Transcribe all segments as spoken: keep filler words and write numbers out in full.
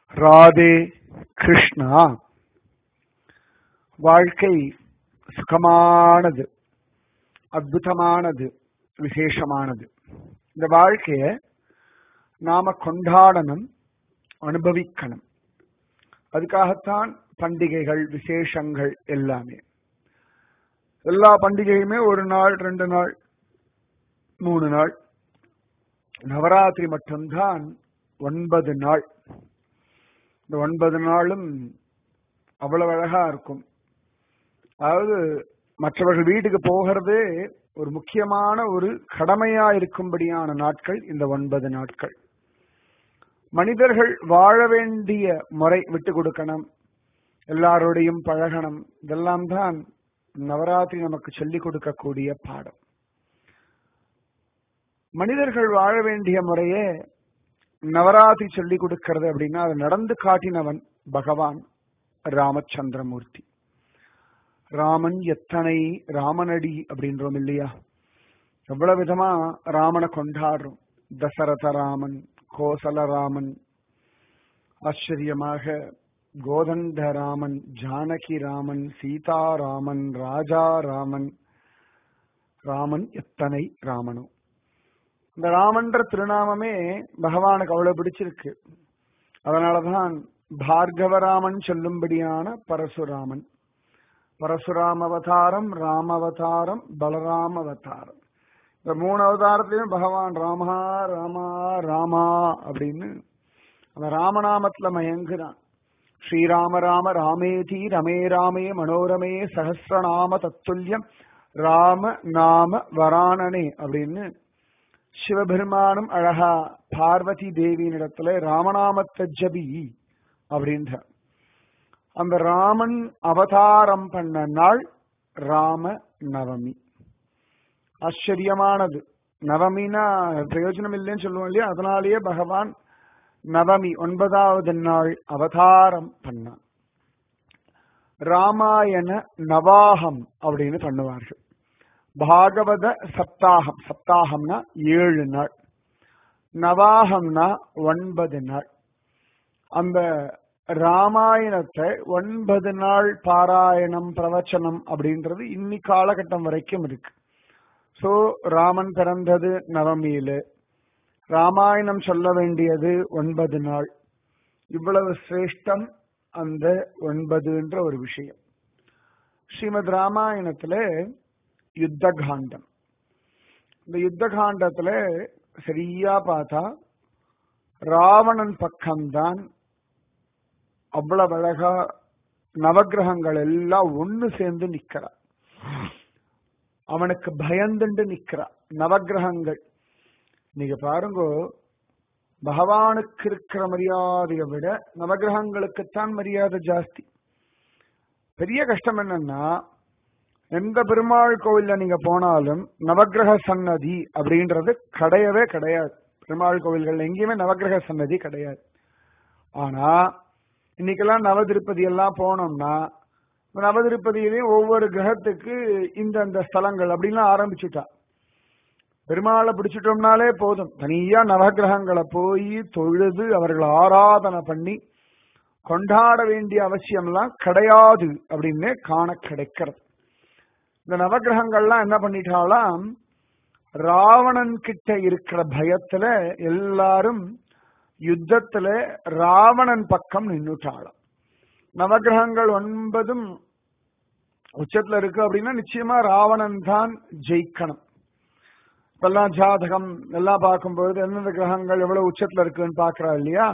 ராதே கிருஷ்ணா. வாழ்க்கை சுகமானது, அற்புதமானது, விசேஷமானது. இந்த வாழ்க்கைய நாம கொண்டாடணும், அனுபவிக்கணும். அதுக்காகத்தான் பண்டிகைகள், விசேஷங்கள் எல்லாமே. எல்லா பண்டிகையுமே ஒரு நாள், ரெண்டு நாள், மூணு நாள். நவராத்திரி மட்டும்தான் ஒன்பது நாள். இந்த ஒன்பது நாளும் அவ்வளவு அழகா இருக்கும். அதாவது மற்றவர்கள் வீட்டுக்கு போகிறதே ஒரு முக்கியமான ஒரு கடமையா இருக்கும்படியான நாட்கள் இந்த ஒன்பது நாட்கள். மனிதர்கள் வாழ வேண்டிய முறை விட்டு கொடுக்கணும், எல்லாரோடையும் பழகணும். இதெல்லாம் தான் நவராத்திரி நமக்கு சொல்லிக் கொடுக்கக்கூடிய பாடம். மனிதர்கள் வாழ வேண்டிய முறையே நவராத்திரி சொல்லிக் கொடுக்கிறது அப்படின்னா அதை நடந்து காட்டினவன் பகவான் ராமச்சந்திரமூர்த்தி. ராமன் எத்தனை ராமனடி அப்படின்றோம் இல்லையா? எவ்வளவு விதமா ராமனை கொண்டாடுறோம். தசரத ராமன், கோசல ராமன், ஆச்சரியமாக கோதண்ட ராமன், ஜானகி ராமன், சீதாராமன், ராஜா ராமன். ராமன் எத்தனை ராமனும். இந்த ராமன்ற திருநாமமே பகவானுக்கு அவ்வளவு பிடிச்சிருக்கு. அதனாலதான் பார்கவராமன் சொல்லும்படியான பரசுராமன். பரசுராம அவதாரம், ராம அவதாரம், பலராம அவதாரம். இந்த மூணு அவதாரத்திலையும் பகவான் ராமா ராமா ராமா அப்படின்னு அந்த ராமநாமத்துல மயங்குறான். ஸ்ரீராம ராம ராமேதி ரமே ராமே மனோரமே சஹஸ்ரநாம தத்துல்யம் ராம நாம வராணனே அப்படின்னு சிவபெருமானும் அழகா பார்வதி தேவியின் இடத்துல ராமநாமத்தை ஜபி அப்படின்ற அந்த ராமன் அவதாரம் பண்ண நாள் ராம நவமி. ஆச்சரியமானது. நவமினா பிரயோஜனம் இல்லைன்னு சொல்லுவோம் இல்லையா? அதனாலேயே பகவான் நவமி ஒன்பதாவது நாள் அவதாரம் பண்ணான். ராமாயண நவாகம் அப்படின்னு பண்ணுவார்கள். பாகவத சப்தாகம். சப்தாகம்னா ஏழு நாள், நவாகம்னா ஒன்பது நாள். அந்த ராமாயணத்தை ஒன்பது நாள் பாராயணம், பிரவச்சனம் அப்படின்றது இன்னி காலகட்டம் வரைக்கும் இருக்கு. சோ ராமன் பிறந்தது நவமியில, ராமாயணம் சொல்ல வேண்டியது ஒன்பது நாள். இவ்வளவு சிரேஷ்டம் அந்த ஒன்பதுன்ற ஒரு விஷயம். ஸ்ரீமத் ராமாயணத்துல யுத்த காண்டம். இந்த யுத்த காண்டத்துல சரியா பார்த்தா ராவணன் பக்கம்தான் அவ்வளவு அழகா நவகிரகங்கள் எல்லாம் ஒண்ணு சேர்ந்து நிக்கிறா. அவனுக்கு பயந்துண்டு நிக்கிறா நவகிரகங்கள். நீங்க பாருங்க, பகவானுக்கு இருக்கிற மரியாதையை விட நவகிரகங்களுக்குத்தான் மரியாதை ஜாஸ்தி. பெரிய கஷ்டம் என்னன்னா, எந்த பெருமாள் கோவில்ல நீங்க போனாலும் நவகிரக சன்னதி அப்படின்றது கிடையவே கிடையாது. பெருமாள் கோவில்கள் எங்கேயுமே நவகிரக சன்னதி கிடையாது. ஆனா இன்னைக்கெல்லாம் நவதிருப்பதி எல்லாம் போனோம்னா நவதிருப்பதியிலையும் ஒவ்வொரு கிரகத்துக்கு இந்த இந்த ஸ்தலங்கள் அப்படின்லாம் ஆரம்பிச்சுட்டா. பெருமாளை பிடிச்சிட்டோம்னாலே போதும், தனியா நவகிரகங்களை போய் தொழுது அவர்களை ஆராதனை பண்ணி கொண்டாட வேண்டிய அவசியம்லாம் கிடையாது அப்படின்னு காண கிடைக்கிறது. இந்த நவகிரகங்கள்லாம் என்ன பண்ணிட்டாலாம், ராவணன் கிட்ட இருக்கிற பயத்துல எல்லாரும் யுத்தத்துல ராவணன் பக்கம் நின்னுட்டாளாம். நவகிரகங்கள் ஒன்பதும் உச்சத்துல இருக்கு அப்படின்னா நிச்சயமா ராவணன் தான் ஜெயிக்கணும். இப்பெல்லாம் ஜாதகம் எல்லாம் பார்க்கும்போது எந்தெந்த கிரகங்கள் எவ்வளவு உச்சத்துல இருக்குன்னு பாக்குறா இல்லையா?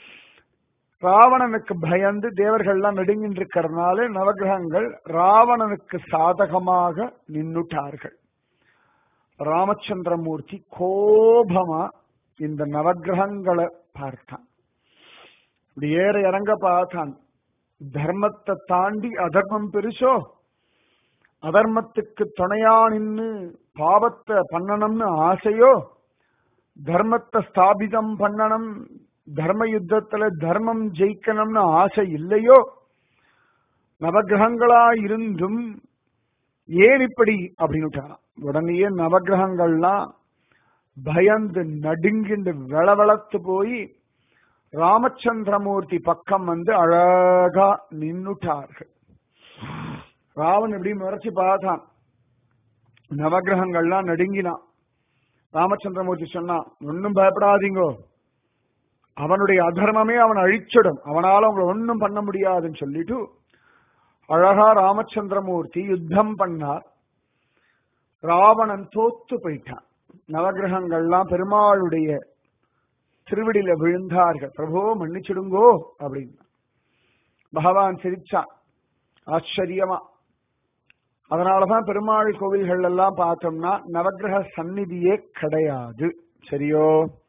ராவணனுக்கு பயந்து தேவர்கள்லாம் நடுங்கிட்டு இருக்கிறதுனால நவகிரகங்கள் ராவணனுக்கு சாதகமாக நின்னுட்டார்கள். ராமச்சந்திரமூர்த்தி கோபமா இந்த நவகிரகங்களை பார்த்தான். இப்படி ஏற இறங்க பார்த்தான். தர்மத்தை தாண்டி அதர்மம் பெருசோ, அதர்மத்துக்கு துணையா நின்னு பாவத்தை பண்ணணும்னு ஆசையோ, தர்மத்தை ஸ்தாபிதம் பண்ணணும், தர்ம யுத்தத்துல தர்மம் ஜெயிக்கணும்னு ஆசை இல்லையோ, நவகிரகங்களா இருந்தும் ஏன் இப்படி அப்படின்னு உடனேயே நவகிரகங்கள்லாம் பயந்து நடுங்கிண்டு வெளவெளத்து போய் ராமச்சந்திரமூர்த்தி பக்கம் வந்து அழகா நின்னுட்டார்கள். ராவன் எப்படி முறைச்சு பார்த்தான், நவகிரகங்கள்லாம் நடுங்கினான். ராமச்சந்திரமூர்த்தி சொன்னான், ஒன்னும் பயப்படாதீங்கோ, அவனுடைய அதர்மமே அவன் அழிச்சிடும், அவனால அவங்களை ஒன்னும் பண்ண முடியாதுன்னு சொல்லிட்டு அழகா ராமச்சந்திரமூர்த்தி யுத்தம் பண்ணார். ராவணன் தோத்து போயிட்டான். நவகிரகங்கள்லாம் பெருமாளுடைய திருவடியில விழுந்தார்கள். பிரபோ மன்னிச்சிடுங்கோ அப்படின்னு பகவான் சிரிச்சான் ஆச்சரியமா. அதனாலதான் பெருமாள் கோவில்கள் எல்லாம் பார்த்தோம்னா நவகிரக சந்நிதியே கிடையாது. சரியோ,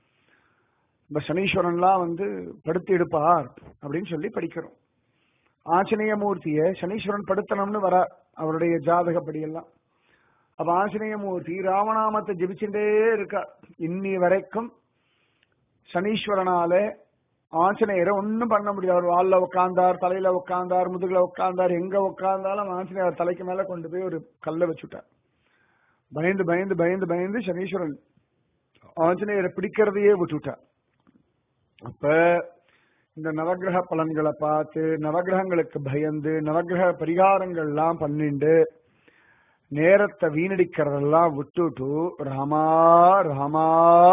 இந்த சனீஸ்வரன்லாம் வந்து படுத்து எடுப்பார் அப்படின்னு சொல்லி படிக்கிறோம். ஆஞ்சநேய மூர்த்தியை சனீஸ்வரன் படுத்தணும்னு வர அவருடைய ஜாதகப்படி எல்லாம். அப்ப ஆஞ்சநேய மூர்த்தி ராமநாமத்தை ஜபிச்சுட்டே இருக்கார். இன்னி வரைக்கும் சனீஸ்வரனால ஆஞ்சநேயரை ஒன்னும் பண்ண முடியாது. அவர் வால்ல உட்கார்ந்தார், தலையில உட்கார்ந்தார், முதுகுல உட்கார்ந்தார், எங்க உட்கார்ந்தாலும் ஆஞ்சநேயர் தலைக்கு மேல கொண்டு போய் ஒரு கல்லை வச்சுட்டார். பயந்து பயந்து பயந்து பயந்து சனீஸ்வரன் ஆஞ்சநேயரை பிடிக்கிறதையே விட்டுட்டார். அப்ப இந்த நவகிரக பலன்களை பார்த்து நவகிரகங்களுக்கு பயந்து நவகிரக பரிகாரங்கள் எல்லாம் பண்ணிண்டு நேரத்தை வீணடிக்கிறதெல்லாம் விட்டுட்டு ராமா ராமா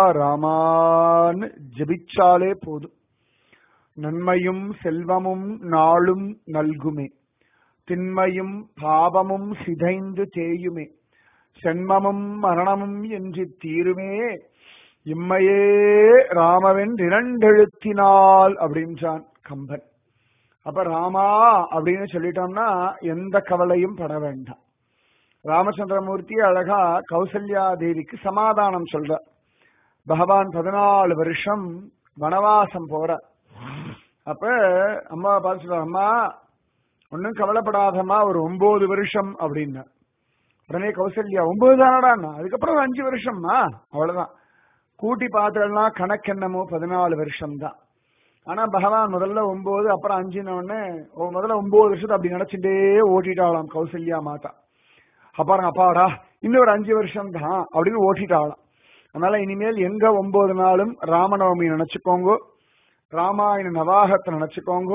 ராமான்னு ஜபிச்சாலே போதும். நன்மையும் செல்வமும் நாளும் நல்குமே, திண்மையும் பாவமும் சிதைந்து தேயுமே, சென்மமும் மரணமும் என்று தீருமே, இம்மையே ராமவன் இரண்டெழுத்தினால் அப்படின்றான் கம்பன். அப்ப ராமா அப்படின்னு சொல்லிட்டோம்னா எந்த கவலையும் பட வேண்டாம். ராமச்சந்திரமூர்த்தி அழகா கௌசல்யா தேவிக்கு சமாதானம் சொல்ற. பகவான் பதினாலு வருஷம் வனவாசம் போற. அப்ப அம்மா பார்த்து சொல்ற, அம்மா ஒன்னும் கவலைப்படாதம்மா, ஒரு ஒன்பது வருஷம் அப்படின்னா. உடனே கௌசல்யா, ஒன்பது தானடா, அதுக்கப்புறம் அஞ்சு வருஷம்மா, அவ்வளவுதான். கூட்டி பார்த்தோம்னா கணக்கு என்னமோ பதினாலு வருஷம் தான். ஆனா பகவான் முதல்ல ஒன்பது அப்புறம் அஞ்சுன்னு முதல்ல ஒன்பது வருஷத்தை அப்படி நினைச்சுட்டே ஓட்டிட்டாளாம் கௌசல்யா மாதா. அப்பாருங்க அப்பாடா இன்னும் ஒரு அஞ்சு வருஷம் தான் அப்படின்னு ஓட்டிட்டாளாம். அதனால இனிமேல் எங்க ஒன்பது நாளும் ராமநவமி நினைச்சுக்கோங்க, ராமாயண நவாகத்தை நினைச்சுக்கோங்க,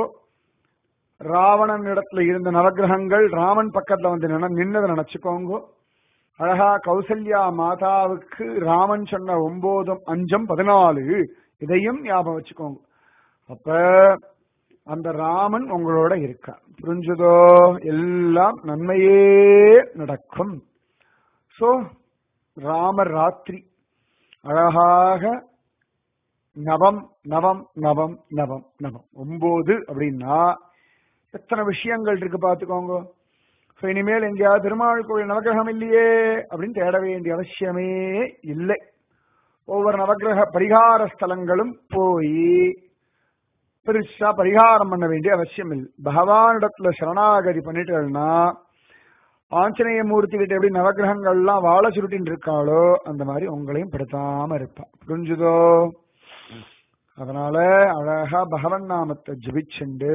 ராவணன் இடத்துல இருந்த நவகிரகங்கள் ராமன் பக்கத்துல வந்து நின்னதை நினைச்சுக்கோங்க. அழகா கௌசல்யா மாதாவுக்கு ராமன் சொன்ன ஒன்பதும் அஞ்சம் பதினாலு, இதையும் ஞாபகம் வச்சுக்கோங்க. அப்ப அந்த ராமன் உங்களோட இருக்கா, புரிஞ்சுதோ? எல்லாம் நன்மையே நடக்கும். சோ ராம ராத்திரி அழகாக நவம் நவம் நவம் நவம் நவம் ஒன்பது அப்படின்னா எத்தனை விஷயங்கள் இருக்கு பாத்துக்கோங்க. இனிமேல் எங்கேயாவது பெருமாள் கோயில் நவகிரகம் இல்லையே அப்படின்னு தேட வேண்டிய அவசியமே இல்லை. ஒவ்வொரு நவகிரக பரிகார ஸ்தலங்களும் போய் பெருசா பரிகாரம் பண்ண வேண்டிய அவசியம் இல்லை. பகவானிடத்துல சரணாகதி பண்ணிட்டேன்னா ஆஞ்சநேய மூர்த்தி கிட்ட எப்படி நவகிரகங்கள்லாம் வாழ சுருட்டின் இருக்காளோ அந்த மாதிரி உங்களையும் படுத்தாம இருப்பா, புரிஞ்சுதோ? அதனால அழகா பகவன் நாமத்தை ஜபிச்சுண்டு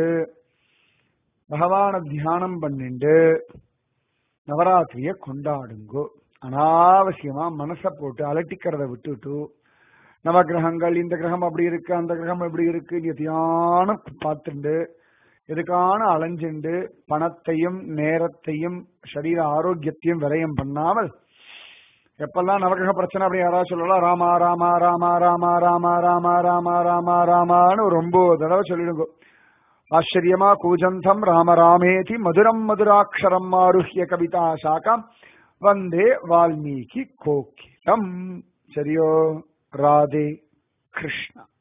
பகவான தியானம் பண்ணிண்டு நவராத்திரிய கொண்டாடுங்கோ. அனாவசியமா மனசை போட்டு அலட்டிக்கிறத விட்டுட்டு நவகிரகங்கள் இந்த கிரகம் அப்படி இருக்கு அந்த கிரகம் எப்படி இருக்கு தியானம் பார்த்துண்டு எதுக்கான அலைஞ்சுண்டு பணத்தையும் நேரத்தையும் சரீர ஆரோக்கியத்தையும் விரயம் பண்ணாமல் எப்பெல்லாம் நவகிரக பிரச்சனை அப்படி யாராவது சொல்லலாம் ராமா ராமா ராமா ராமா ராமா ராமா ராமா ராமா ராமான்னு ஒரு ஒன்பது தடவை சொல்லிடுங்க. ஆச்சரியமா கூஜந்தம் ராம ராமேதி மதுரம் மதுராட்சரம் ஆருஹ்ய கவிதா சாகம் வந்தே வால்மீகி கோகிலம். சரியோ? ராதே கிருஷ்ணா.